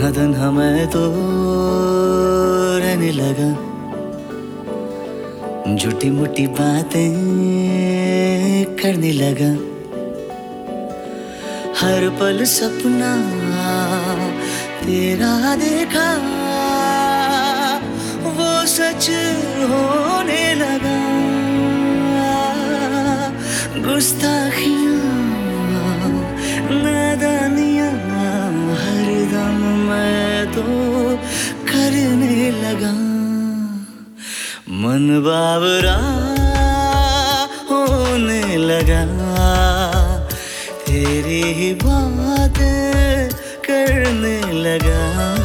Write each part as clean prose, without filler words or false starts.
तन्हा तन्हा मैं तो रहने लगा, झूठी मूठी बातें करने लगा। हर पल सपना तेरा देखा, वो सच होने लगा। गुस्ताखियाँ नादानियाँ हरदम मैं तो करने लगा। मन बावरा होने लगा, तेरी ही बातें करने लगा।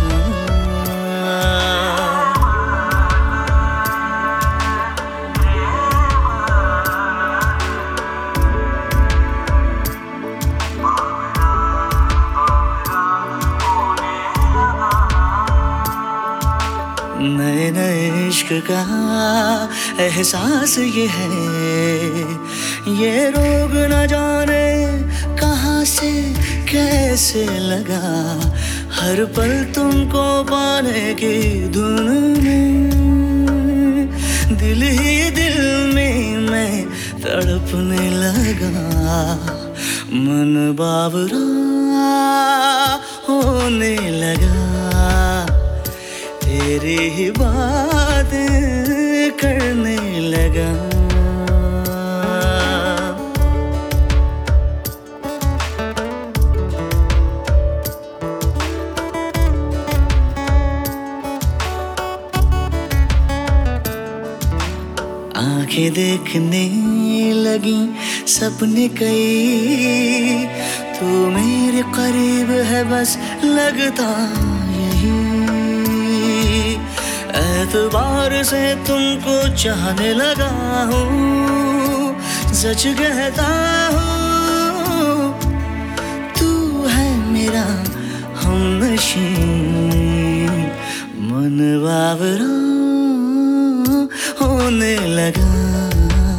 नए नए इश्क का एहसास ये है, ये रोग न जाने कहाँ से कैसे लगा। हर पल तुमको पाने की धुन में, दिल ही दिल में मैं तड़पने लगा। मन बावरा होने लगा, तेरी ही बातें करने लगा। आंखें देखने लगी सपने कई, तू मेरे करीब है बस लगता यही। एतबार से तुमको चाहने लगा हूँ, सच कहता हूँ तू है मेरा हमनशी। मन बावरा होने लगा,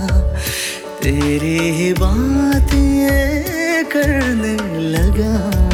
तेरी ही बातें करने लगा।